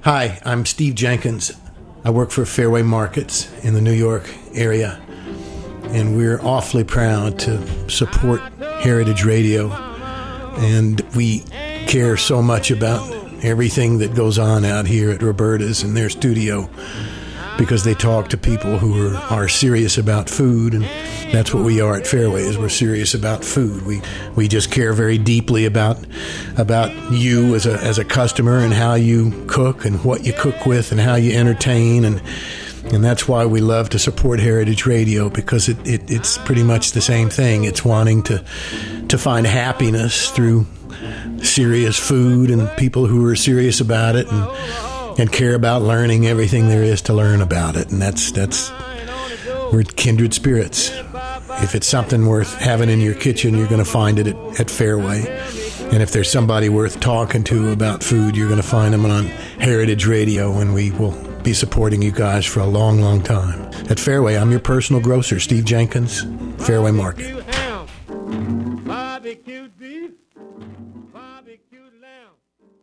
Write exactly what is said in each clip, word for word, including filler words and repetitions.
Hi, I'm Steve Jenkins. I work for Fairway Markets in the New York area, and we're awfully proud to support Heritage Radio, and we care so much about everything that goes on out here at Roberta's in their studio, because they talk to people who are, are serious about food, and that's what we are at Fairway, is we're serious about food. We we just care very deeply about about you as a as a customer and how you cook and what you cook with and how you entertain, and and that's why we love to support Heritage Radio, because it, it it's pretty much the same thing. It's wanting to to find happiness through serious food and people who are serious about it and and care about learning everything there is to learn about it. And that's that's we're kindred spirits. If it's something worth having in your kitchen, you're going to find it at, at Fairway. And if there's somebody worth talking to about food, you're going to find them on Heritage Radio, and we will be supporting you guys for a long, long time. At Fairway, I'm your personal grocer, Steve Jenkins, Fairway Market. Barbecued beef, barbecued lamb.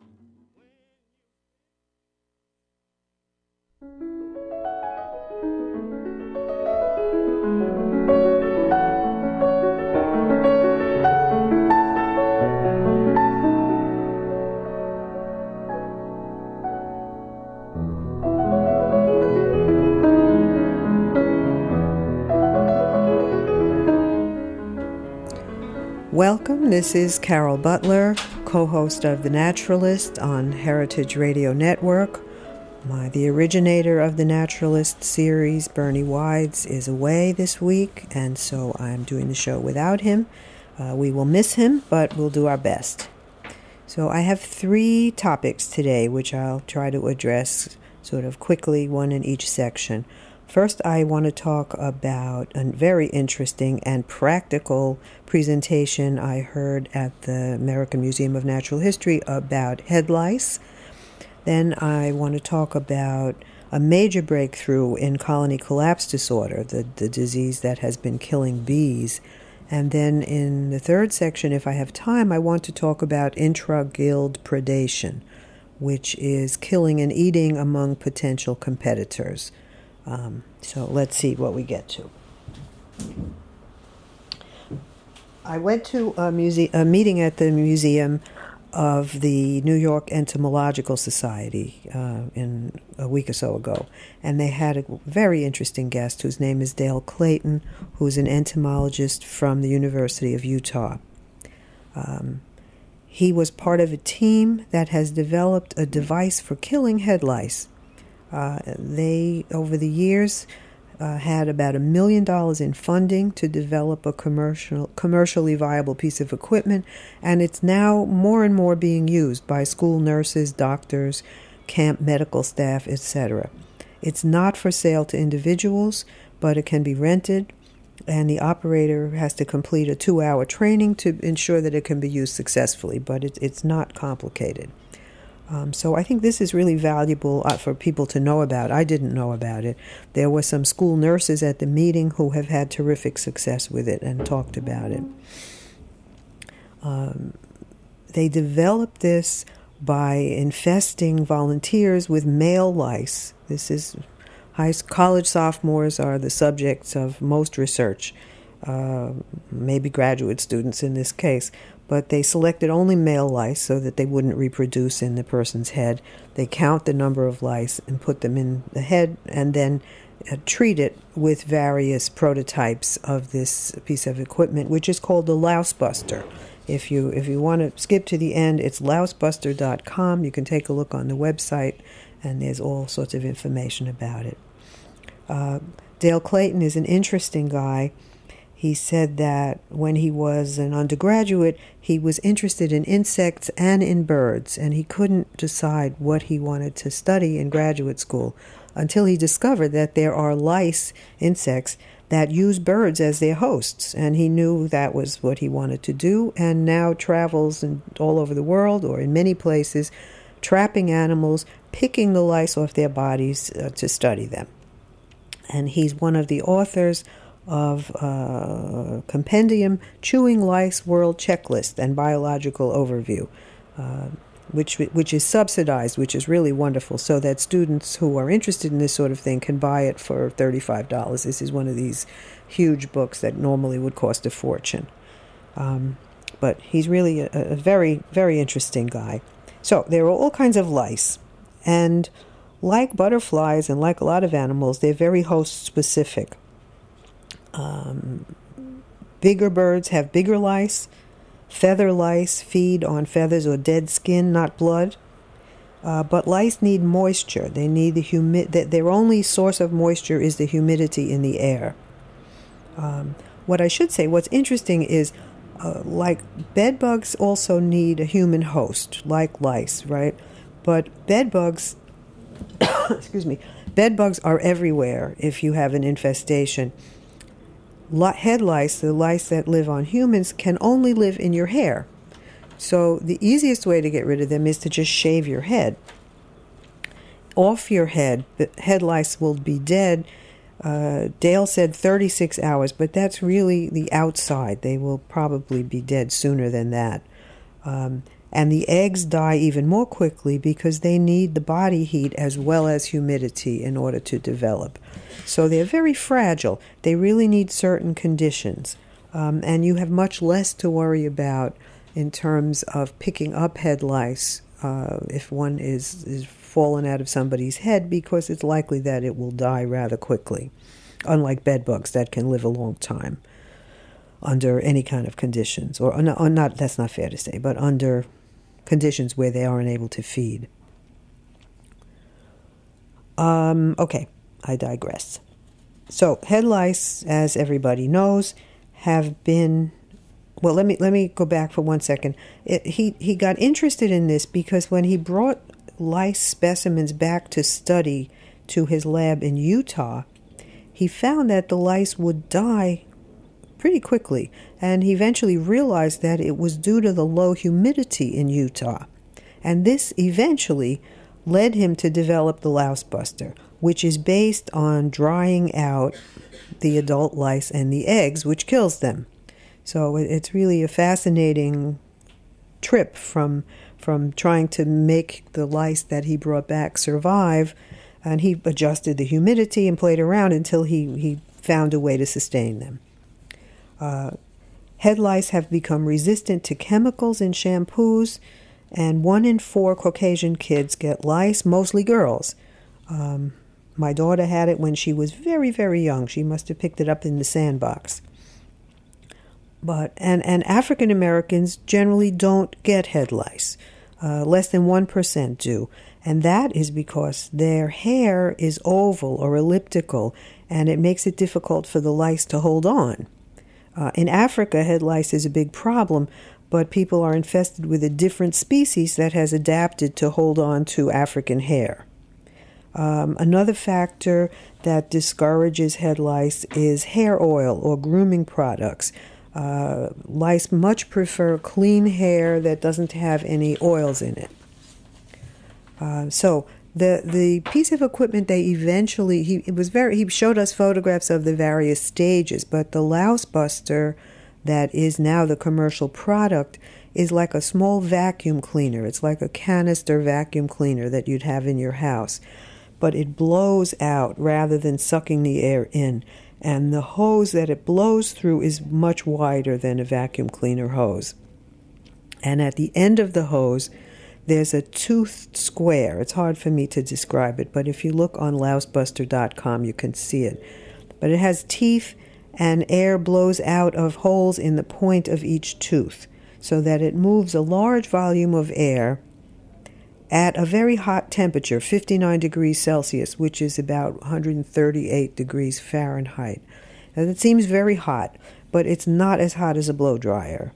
Welcome, this is Carol Butler, co-host of The Naturalist on Heritage Radio Network. My, the originator of the Naturalist series, Bernie Wides, is away this week, and so I'm doing the show without him. Uh, we will miss him, but we'll do our best. So I have three topics today, which I'll try to address sort of quickly, one in each section. First, I want to talk about a very interesting and practical presentation I heard at the American Museum of Natural History about head lice. Then I want to talk about a major breakthrough in colony collapse disorder, the, the disease that has been killing bees. And then in the third section, if I have time, I want to talk about intra-guild predation, which is killing and eating among potential competitors. Um, so let's see what we get to. I went to a, muse- a meeting at the Museum of the New York Entomological Society uh, in a week or so ago, and they had a very interesting guest whose name is Dale Clayton, who's an entomologist from the University of Utah. Um, he was part of a team that has developed a device for killing head lice. Uh, they, over the years, uh, had about a million dollars in funding to develop a commercial, commercially viable piece of equipment, and it's now more and more being used by school nurses, doctors, camp medical staff, et cetera. It's not for sale to individuals, but it can be rented, and the operator has to complete a two-hour training to ensure that it can be used successfully, but it, it's not complicated. Um, so I think this is really valuable uh, for people to know about. I didn't know about it. There were some school nurses at the meeting who have had terrific success with it and talked about it. Um, they developed this by infesting volunteers with male lice. This is high college sophomores are the subjects of most research, uh, maybe graduate students in this case. But they selected only male lice so that they wouldn't reproduce in the person's head. They count the number of lice and put them in the head, and then uh, treat it with various prototypes of this piece of equipment, which is called the Louse Buster. If you if you want to skip to the end, it's louse buster dot com. You can take a look on the website, and there's all sorts of information about it. Uh, Dale Clayton is an interesting guy. He said that when he was an undergraduate, he was interested in insects and in birds, and he couldn't decide what he wanted to study in graduate school until he discovered that there are lice, insects, that use birds as their hosts, and he knew that was what he wanted to do, and now travels in, all over the world or in many places, trapping animals, picking the lice off their bodies uh, to study them. And he's one of the authors of uh, compendium Chewing Lice World Checklist and Biological Overview. Uh, which which is subsidized, which is really wonderful, so that students who are interested in this sort of thing can buy it for thirty-five dollars. This is one of these huge books that normally would cost a fortune. Um, but he's really a, a very, very interesting guy. So there are all kinds of lice. And like butterflies and like a lot of animals, they're very host-specific. Um, bigger birds have bigger lice. Feather lice feed on feathers or dead skin, not blood. Uh, but lice need moisture. They need the humi- Their only source of moisture is the humidity in the air. Um, what I should say, what's interesting is, uh, like bed bugs also need a human host, like lice, right? But bed bugs, excuse me, bed bugs are everywhere if you have an infestation. Head lice, the lice that live on humans, can only live in your hair. So the easiest way to get rid of them is to just shave your head. Off your head, the head lice will be dead. Uh, Dale said thirty-six hours, but that's really the outside. They will probably be dead sooner than that. Um, and the eggs die even more quickly because they need the body heat as well as humidity in order to develop. So they're very fragile. They really need certain conditions. Um, and you have much less to worry about in terms of picking up head lice uh, if one is, is fallen out of somebody's head, because it's likely that it will die rather quickly, unlike bed bugs that can live a long time under any kind of conditions, or, or not, that's not fair to say, but under conditions where they aren't able to feed. Um, okay, I digress. So head lice, as everybody knows, have been... Well, let me let me go back for one second. It, he, he got interested in this because when he brought lice specimens back to study to his lab in Utah, he found that the lice would die pretty quickly, and he eventually realized that it was due to the low humidity in Utah. And this eventually led him to develop the Louse Buster, which is based on drying out the adult lice and the eggs, which kills them. So it's really a fascinating trip from from trying to make the lice that he brought back survive, and he adjusted the humidity and played around until he, he found a way to sustain them. Uh, head lice have become resistant to chemicals in shampoos, and one in four Caucasian kids get lice, mostly girls. Um, my daughter had it when she was very, very young. She must have picked it up in the sandbox. But and, and African Americans generally don't get head lice. Uh, less than one percent do. And that is because their hair is oval or elliptical, and it makes it difficult for the lice to hold on. Uh, in Africa, head lice is a big problem, but people are infested with a different species that has adapted to hold on to African hair. Um, another factor that discourages head lice is hair oil or grooming products. Uh, lice much prefer clean hair that doesn't have any oils in it. Uh, so the the piece of equipment they eventually he it was very he showed us photographs of the various stages, but the Louse Buster that is now the commercial product is like a small vacuum cleaner. It's like a canister vacuum cleaner that you'd have in your house, but it blows out rather than sucking the air in. And the hose that it blows through is much wider than a vacuum cleaner hose. And at the end of the hose, there's a toothed square. It's hard for me to describe it, but if you look on louse buster dot com, you can see it. But it has teeth, and air blows out of holes in the point of each tooth, so that it moves a large volume of air at a very hot temperature, fifty-nine degrees Celsius, which is about one hundred thirty-eight degrees Fahrenheit. Now, that seems very hot, but it's not as hot as a blow dryer.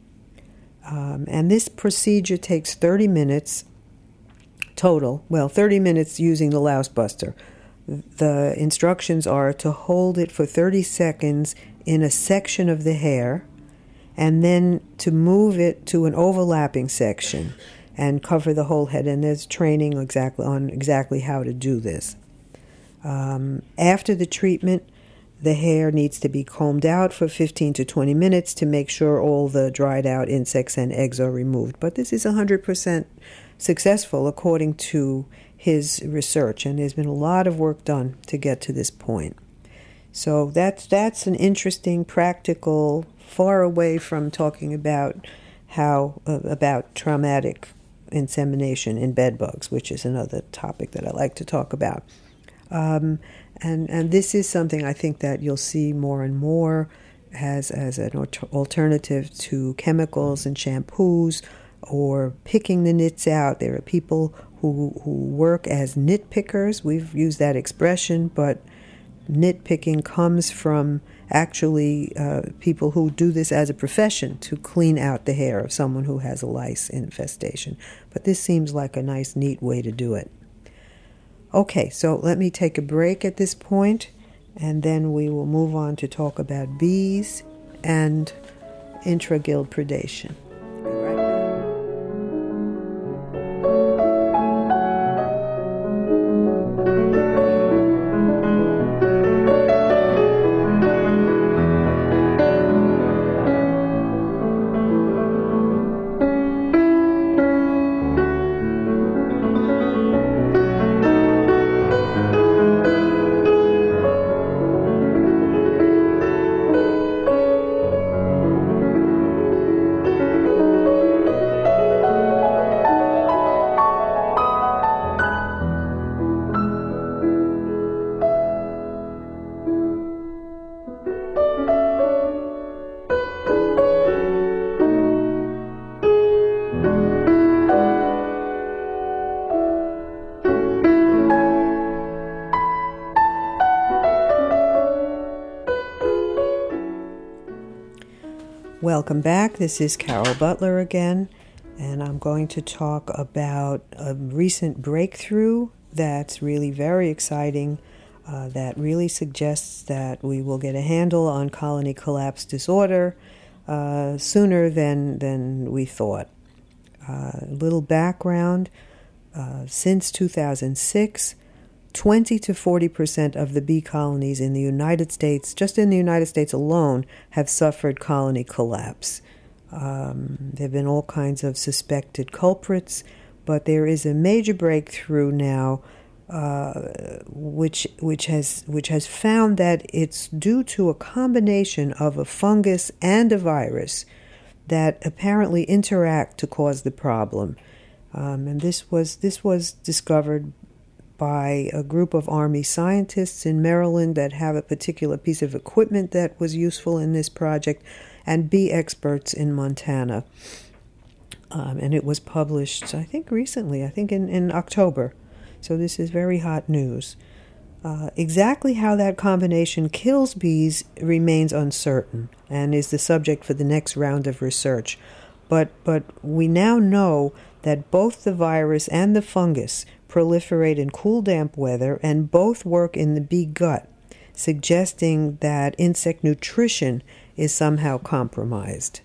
Um, and this procedure takes thirty minutes total. Well, thirty minutes using the Louse Buster. The instructions are to hold it for thirty seconds in a section of the hair, and then to move it to an overlapping section and cover the whole head. And there's training exactly on exactly how to do this. Um, after the treatment, the hair needs to be combed out for fifteen to twenty minutes to make sure all the dried out insects and eggs are removed. But this is one hundred percent successful according to his research, and there's been a lot of work done to get to this point. So that's that's an interesting, practical, far away from talking about how uh, about traumatic insemination in bedbugs, which is another topic that I like to talk about. Um, and and this is something I think that you'll see more and more as as an alternative to chemicals and shampoos or picking the nits out. There are people who who work as nitpickers. We've used that expression, but nitpicking comes from actually uh, people who do this as a profession to clean out the hair of someone who has a lice infestation. But this seems like a nice, neat way to do it. Okay, so let me take a break at this point, and then we will move on to talk about bees and intra-guild predation. Be right back. Welcome back. This is Carol Butler again, and I'm going to talk about a recent breakthrough that's really very exciting, uh, that really suggests that we will get a handle on colony collapse disorder uh, sooner than, than we thought. A uh, little background, uh, since two thousand six, twenty to forty percent of the bee colonies in the United States, just in the United States alone, have suffered colony collapse. Um, there have been all kinds of suspected culprits, but there is a major breakthrough now, uh, which which has which has found that it's due to a combination of a fungus and a virus that apparently interact to cause the problem. Um, and this was this was discovered by a group of Army scientists in Maryland that have a particular piece of equipment that was useful in this project, and bee experts in Montana. Um, and it was published, I think, recently, I think in, in October. So this is very hot news. Uh, exactly how that combination kills bees remains uncertain and is the subject for the next round of research. But, but we now know that both the virus and the fungus proliferate in cool, damp weather, and both work in the bee gut, suggesting that insect nutrition is somehow compromised.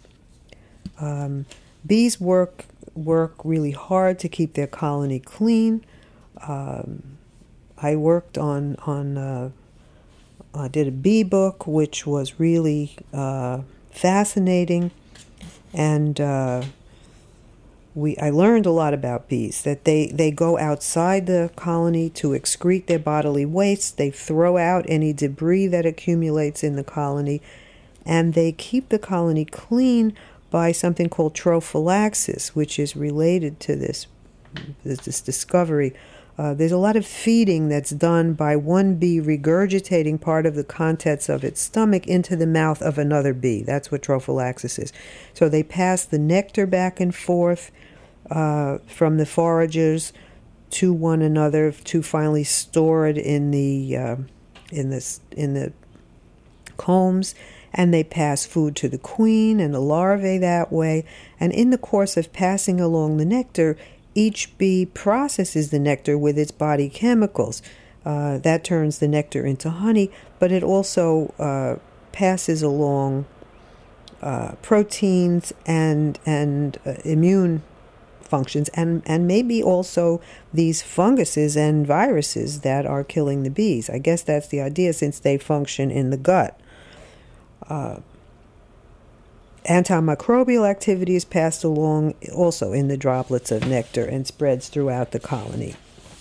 Um, bees work work really hard to keep their colony clean. Um, I worked on on uh, I did a bee book, which was really uh, fascinating, and uh, We, I learned a lot about bees, that they, they go outside the colony to excrete their bodily waste, they throw out any debris that accumulates in the colony, and they keep the colony clean by something called trophallaxis, which is related to this, this, this discovery. Uh, there's a lot of feeding that's done by one bee regurgitating part of the contents of its stomach into the mouth of another bee. That's what trophallaxis is. So they pass the nectar back and forth uh, from the foragers to one another to finally store it in the uh, in this in the combs, and they pass food to the queen and the larvae that way. And in the course of passing along the nectar, each bee processes the nectar with its body chemicals. Uh, that turns the nectar into honey, but it also uh, passes along uh, proteins and and uh, immune functions, and, and maybe also these funguses and viruses that are killing the bees. I guess that's the idea, since they function in the gut. Uh, Antimicrobial activity is passed along also in the droplets of nectar and spreads throughout the colony.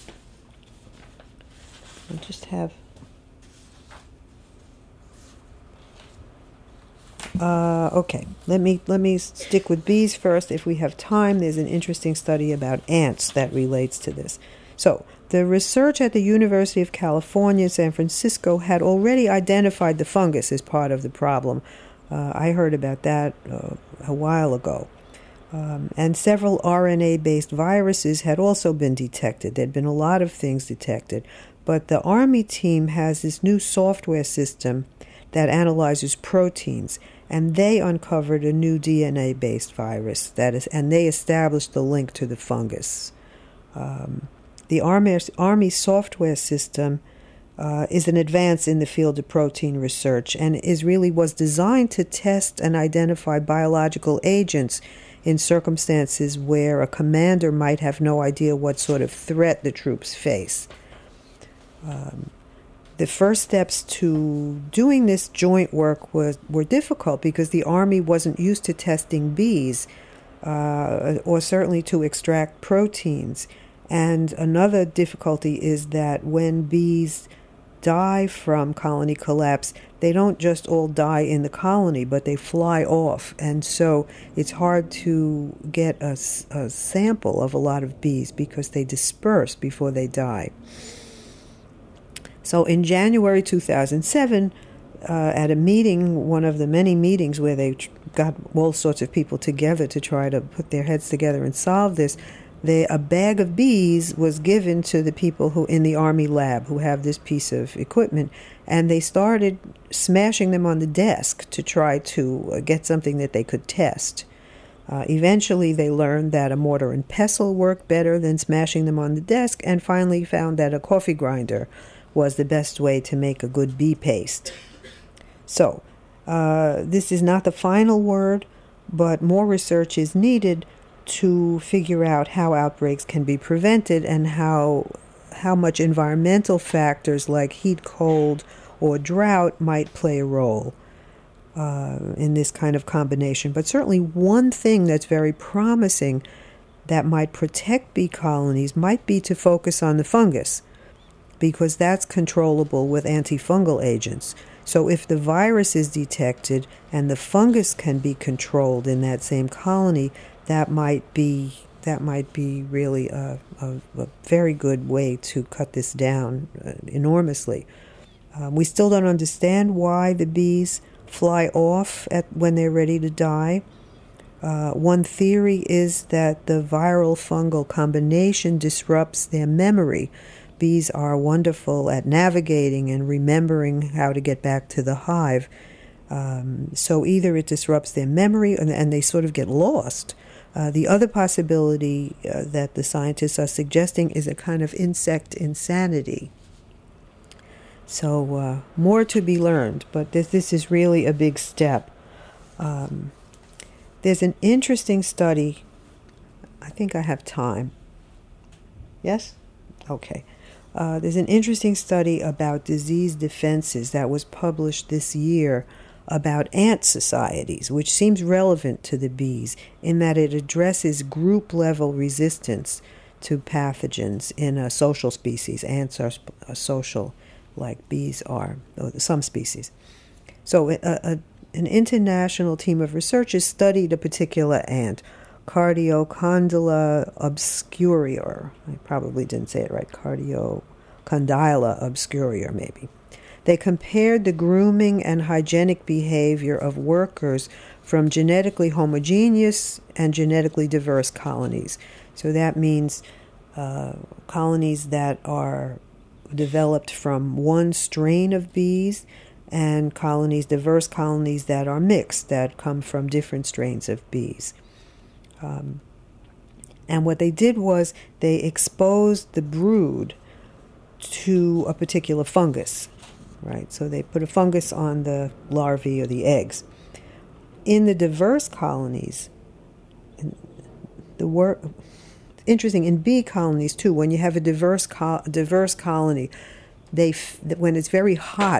I'll just have... Uh, okay, let me let me stick with bees first. If we have time, there's an interesting study about ants that relates to this. So, the research at the University of California, San Francisco, had already identified the fungus as part of the problem. Uh, I heard about that uh, a while ago. Um, and several R N A-based viruses had also been detected. There'd been a lot of things detected. But the Army team has this new software system that analyzes proteins, and they uncovered a new D N A-based virus, that is, and they established the link to the fungus. Um, the Army, Army software system uh, is an advance in the field of protein research, and is really was designed to test and identify biological agents in circumstances where a commander might have no idea what sort of threat the troops face. Um, The first steps to doing this joint work was were difficult because the Army wasn't used to testing bees, uh, or certainly to extract proteins. And another difficulty is that when bees die from colony collapse, they don't just all die in the colony, but they fly off. And so it's hard to get a, a sample of a lot of bees because they disperse before they die. So in January two thousand seven, uh, at a meeting, one of the many meetings where they got all sorts of people together to try to put their heads together and solve this, they, a bag of bees was given to the people who in the Army lab who have this piece of equipment, and they started smashing them on the desk to try to get something that they could test. Uh, eventually, they learned that a mortar and pestle worked better than smashing them on the desk, and finally found that a coffee grinder was the best way to make a good bee paste. So, uh, this is not the final word, but more research is needed to figure out how outbreaks can be prevented and how how much environmental factors like heat, cold, or drought might play a role uh, in this kind of combination. But certainly one thing that's very promising that might protect bee colonies might be to focus on the fungus, because that's controllable with antifungal agents. So if the virus is detected and the fungus can be controlled in that same colony, that might be that might be really a, a, a very good way to cut this down uh, enormously. Um, we still don't understand why the bees fly off at when they're ready to die. Uh, one theory is that the viral fungal combination disrupts their memory. Bees are wonderful at navigating and remembering how to get back to the hive. Um, so either it disrupts their memory and, and they sort of get lost. Uh, the other possibility uh, that the scientists are suggesting is a kind of insect insanity. So uh, more to be learned, but this, this is really a big step. Um, there's an interesting study. I think I have time. Yes? Okay. Uh, there's an interesting study about disease defenses that was published this year about ant societies, which seems relevant to the bees in that it addresses group-level resistance to pathogens in a social species. Ants are, are social, like bees are, some species. So a, a, an international team of researchers studied a particular ant, Cardiocondyla obscura. I probably didn't say it right. Cardiocondyla obscura, maybe. They compared the grooming and hygienic behavior of workers from genetically homogeneous and genetically diverse colonies. So that means uh, colonies that are developed from one strain of bees, and colonies, diverse colonies that are mixed, that come from different strains of bees. Um, and what they did was they exposed the brood to a particular fungus, right? So they put a fungus on the larvae or the eggs. In the diverse colonies, the work interesting in bee colonies too. When you have a diverse co- diverse colony, they f- when it's very hot,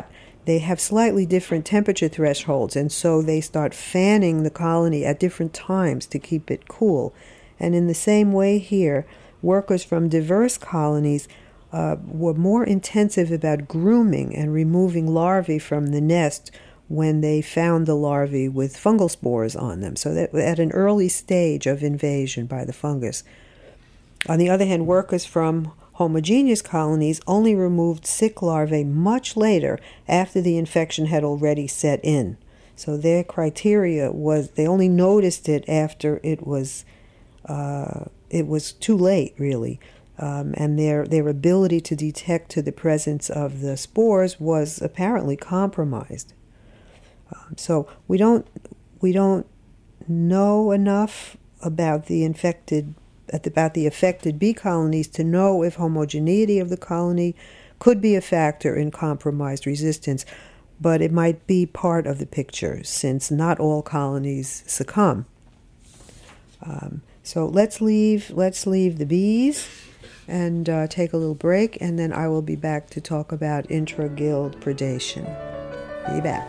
they have slightly different temperature thresholds, and so they start fanning the colony at different times to keep it cool. And in the same way here, workers from diverse colonies uh, were more intensive about grooming and removing larvae from the nest when they found the larvae with fungal spores on them, so that at an early stage of invasion by the fungus. On the other hand, workers from homogeneous colonies only removed sick larvae much later, after the infection had already set in. So their criteria was they only noticed it after it was uh, it was too late, really, um, and their their ability to detect to the presence of the spores was apparently compromised. Um, so we don't we don't know enough about the infected. about the affected bee colonies to know if homogeneity of the colony could be a factor in compromised resistance, but it might be part of the picture since not all colonies succumb. Um, so let's leave let's leave the bees and uh, take a little break, and then I will be back to talk about intra-guild predation. Be back.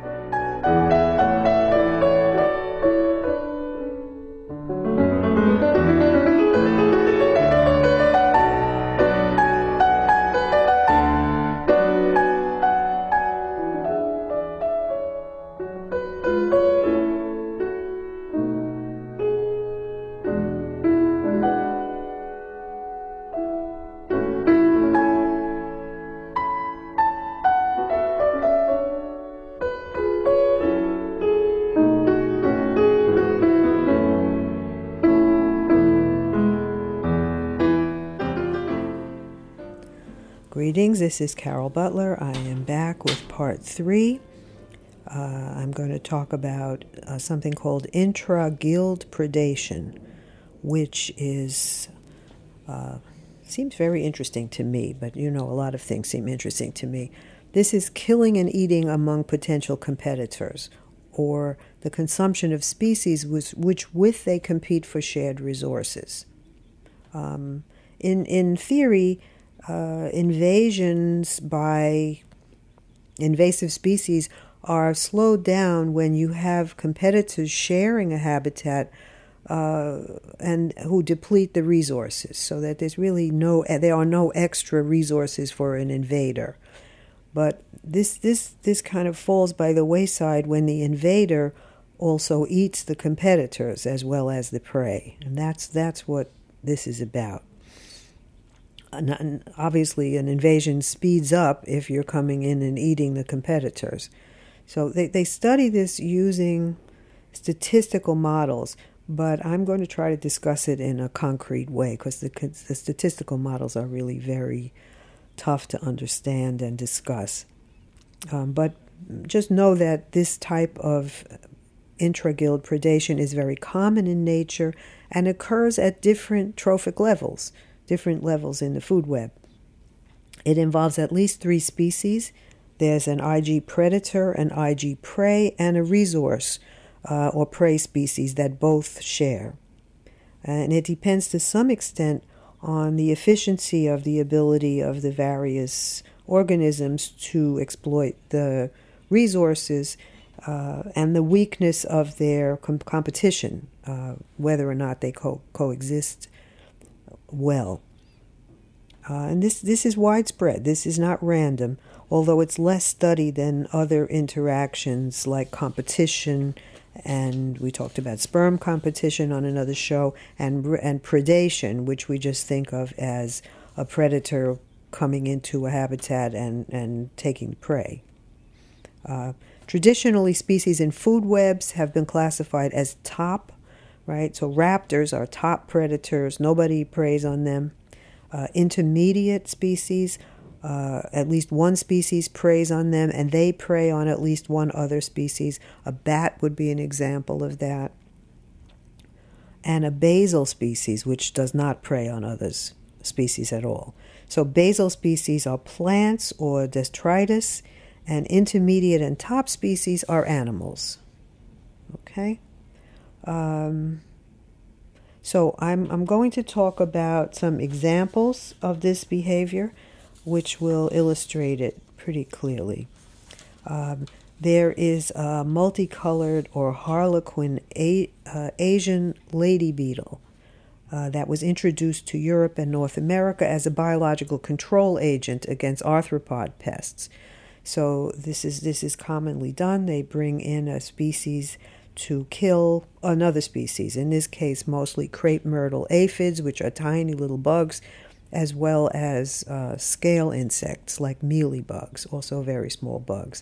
Greetings, this is Carol Butler. I am back with part three. Uh, I'm going to talk about uh, something called intra-guild predation, which is uh, seems very interesting to me, but you know, a lot of things seem interesting to me. This is killing and eating among potential competitors, or the consumption of species with, which with they compete for shared resources. Um, in in theory, Uh, invasions by invasive species are slowed down when you have competitors sharing a habitat uh, and who deplete the resources, so that there's really no there are no extra resources for an invader. But this this this kind of falls by the wayside when the invader also eats the competitors as well as the prey, and that's that's what this is about. And obviously, an invasion speeds up if you're coming in and eating the competitors. So they, they study this using statistical models, but I'm going to try to discuss it in a concrete way because the, the statistical models are really very tough to understand and discuss. Um, but just know that this type of intra-guild predation is very common in nature and occurs at different trophic levels. different levels in the food web. It involves at least three species. There's an I G predator, an I G prey, and a resource uh, or prey species that both share. And it depends to some extent on the efficiency of the ability of the various organisms to exploit the resources uh, and the weakness of their com- competition, uh, whether or not they co- coexist well. Uh, and this, this is widespread. This is not random, although it's less studied than other interactions like competition, and we talked about sperm competition on another show, and and predation, which we just think of as a predator coming into a habitat and, and taking prey. Uh, traditionally, species in food webs have been classified as top, right? So raptors are top predators. Nobody preys on them. Uh, intermediate species, uh, at least one species preys on them, and they prey on at least one other species. A bat would be an example of that. And a basal species, which does not prey on other species at all. So basal species are plants or detritus, and intermediate and top species are animals. Okay? Um, so I'm I'm going to talk about some examples of this behavior, which will illustrate it pretty clearly. Um, there is a multicolored or harlequin a, uh, Asian lady beetle uh, that was introduced to Europe and North America as a biological control agent against arthropod pests. So this is this is commonly done. They bring in a species to kill another species, in this case mostly crepe myrtle aphids, which are tiny little bugs, as well as uh, scale insects like mealybugs, also very small bugs.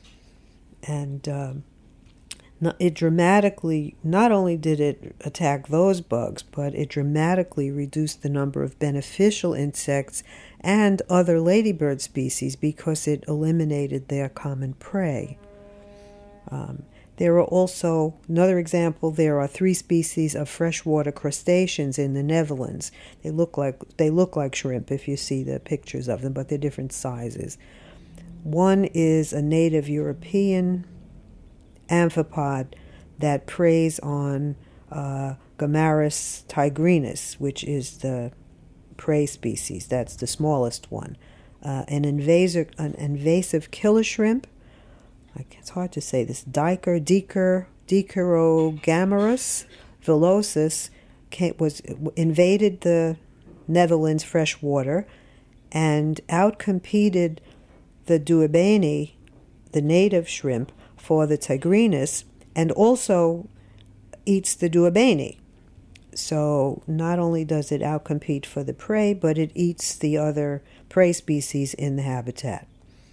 And um, it dramatically, not only did it attack those bugs, but it dramatically reduced the number of beneficial insects and other ladybird species because it eliminated their common prey. Um, There are also, another example, there are three species of freshwater crustaceans in the Netherlands. They look like they look like shrimp if you see the pictures of them, but they're different sizes. One is a native European amphipod that preys on uh, Gammarus tigrinus, which is the prey species. That's the smallest one. Uh, an invasive, an invasive killer shrimp. It's hard to say this. Diker, Diker, Dicerogammarus villosus was invaded the Netherlands freshwater and outcompeted the duebeni, the native shrimp, for the tigrinus, and also eats the duebeni. So not only does it outcompete for the prey, but it eats the other prey species in the habitat.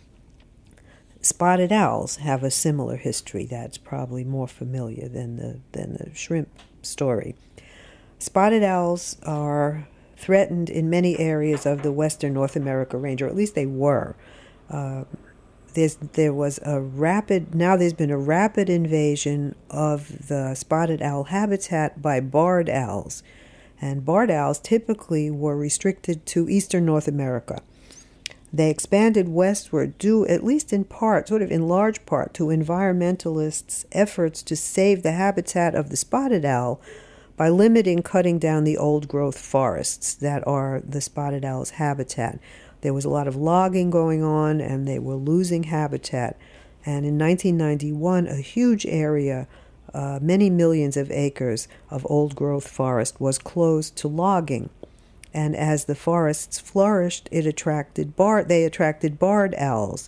Spotted owls have a similar history that's probably more familiar than the than the shrimp story. Spotted owls are threatened in many areas of the western North America range, or at least they were. Uh, there's there was a rapid now there's been a rapid invasion of the spotted owl habitat by barred owls, and barred owls typically were restricted to eastern North America. They expanded westward due, at least in part, sort of in large part, to environmentalists' efforts to save the habitat of the spotted owl by limiting cutting down the old-growth forests that are the spotted owl's habitat. There was a lot of logging going on, and they were losing habitat. And in nineteen ninety-one, a huge area, uh, many millions of acres of old-growth forest was closed to logging. And as the forests flourished, it attracted bar- they attracted barred owls.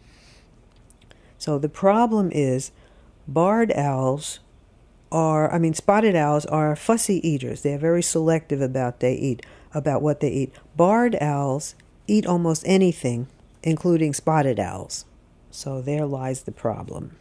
So the problem is barred owls are, I mean, spotted owls are fussy eaters. They're very selective about they eat, about what they eat. Barred owls eat almost anything, including spotted owls. So there lies the problem.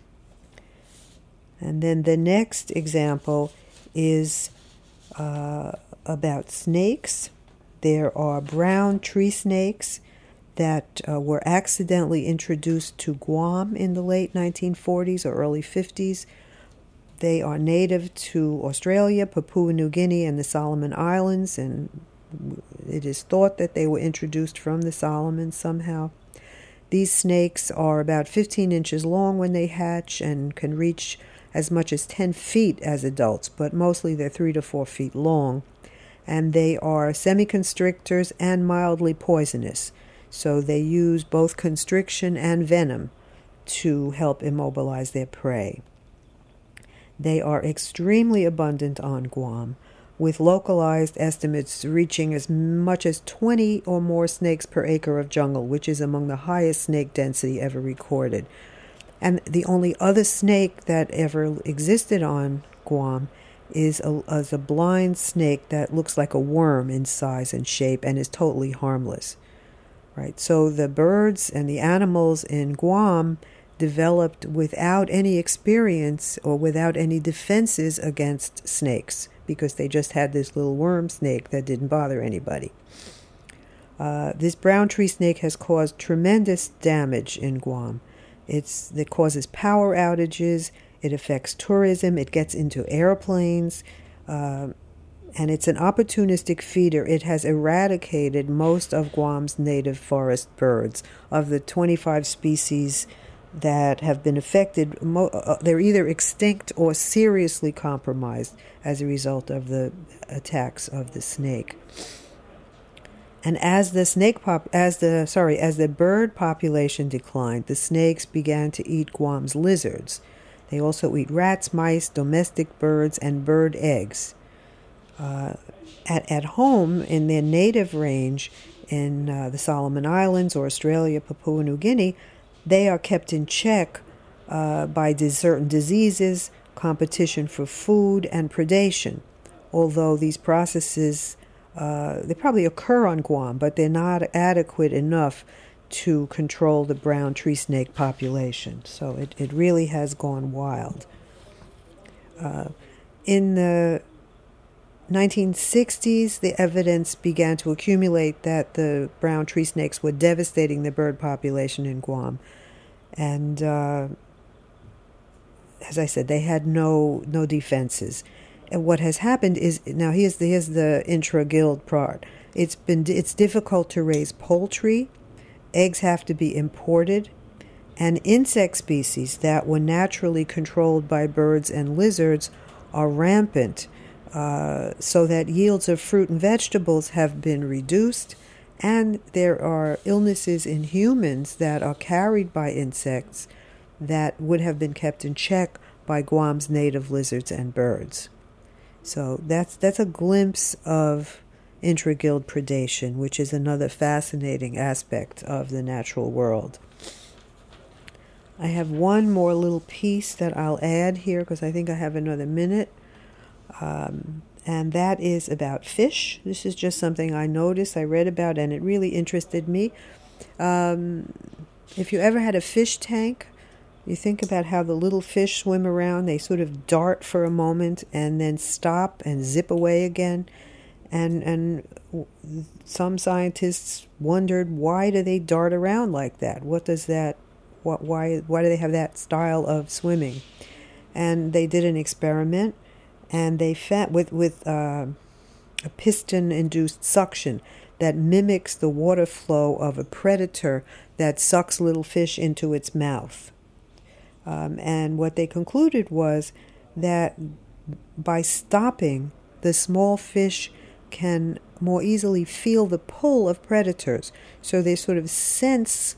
And then the next example is uh, about snakes. There are brown tree snakes that uh, were accidentally introduced to Guam in the late nineteen forties or early fifties. They are native to Australia, Papua New Guinea, and the Solomon Islands, and it is thought that they were introduced from the Solomons somehow. These snakes are about fifteen inches long when they hatch and can reach as much as ten feet as adults, but mostly they're three to four feet long. And they are semi-constrictors and mildly poisonous. So they use both constriction and venom to help immobilize their prey. They are extremely abundant on Guam, with localized estimates reaching as much as twenty or more snakes per acre of jungle, which is among the highest snake density ever recorded. And the only other snake that ever existed on Guam is a, is a blind snake that looks like a worm in size and shape and is totally harmless. Right? So the birds and the animals in Guam developed without any experience or without any defenses against snakes because they just had this little worm snake that didn't bother anybody. Uh, this brown tree snake has caused tremendous damage in Guam. It's, it causes power outages. It affects tourism, it gets into airplanes, uh, and it's an opportunistic feeder. It has eradicated most of Guam's native forest birds. Of the twenty-five species that have been affected, mo- uh, they're either extinct or seriously compromised as a result of the attacks of the snake. And as the snake pop, as the sorry, as the bird population declined, the snakes began to eat Guam's lizards. They also eat rats, mice, domestic birds, and bird eggs. Uh, at at home in their native range in uh, the Solomon Islands or Australia, Papua New Guinea, they are kept in check uh, by certain diseases, competition for food, and predation. Although these processes Uh, they probably occur on Guam, but they're not adequate enough to control the brown tree snake population. So it, it really has gone wild. Uh, in the nineteen sixties, the evidence began to accumulate that the brown tree snakes were devastating the bird population in Guam. And uh, as I said, they had no no defenses. And what has happened is, now here's the, here's the intra-guild part. It's been it's difficult to raise poultry. Eggs have to be imported. And insect species that were naturally controlled by birds and lizards are rampant, uh, so that yields of fruit and vegetables have been reduced. And there are illnesses in humans that are carried by insects that would have been kept in check by Guam's native lizards and birds. So that's that's a glimpse of intra-guild predation, which is another fascinating aspect of the natural world. I have one more little piece that I'll add here because I think I have another minute, um, and that is about fish. This is just something I noticed, I read about, and it really interested me. Um, if you ever had a fish tank, you think about how the little fish swim around. They sort of dart for a moment and then stop and zip away again. And and some scientists wondered, why do they dart around like that? What does that, what, why, why do they have that style of swimming? And they did an experiment, and they found with with uh, a piston-induced suction that mimics the water flow of a predator that sucks little fish into its mouth. Um, and what they concluded was that by stopping, the small fish can more easily feel the pull of predators. So they sort of sense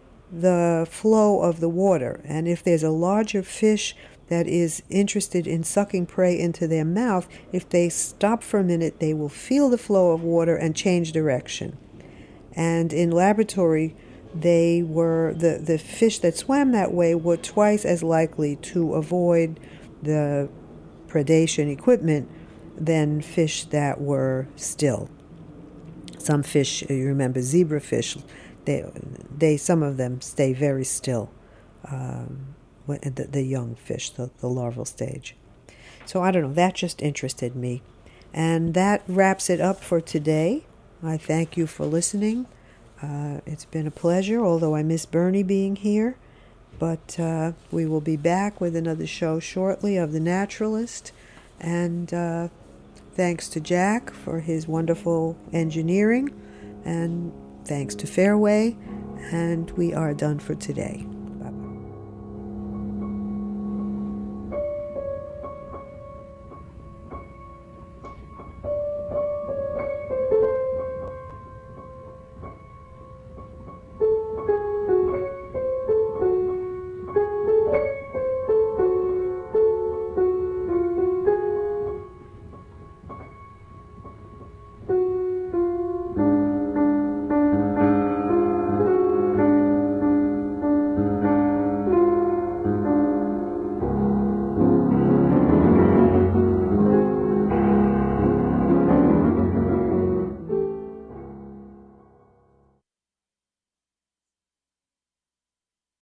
the flow of the water. And if there's a larger fish that is interested in sucking prey into their mouth, if they stop for a minute, they will feel the flow of water and change direction. And in laboratory, they were the, the fish that swam that way were twice as likely to avoid the predation equipment than fish that were still. Some fish, you remember zebrafish, they they some of them stay very still. Um, the, the young fish, the, the larval stage. So I don't know, that just interested me. And that wraps it up for today. I thank you for listening. Uh, it's been a pleasure, although I miss Bernie being here. But uh, we will be back with another show shortly of The Naturalist. And uh, thanks to Jack for his wonderful engineering. And thanks to Fairway. And we are done for today.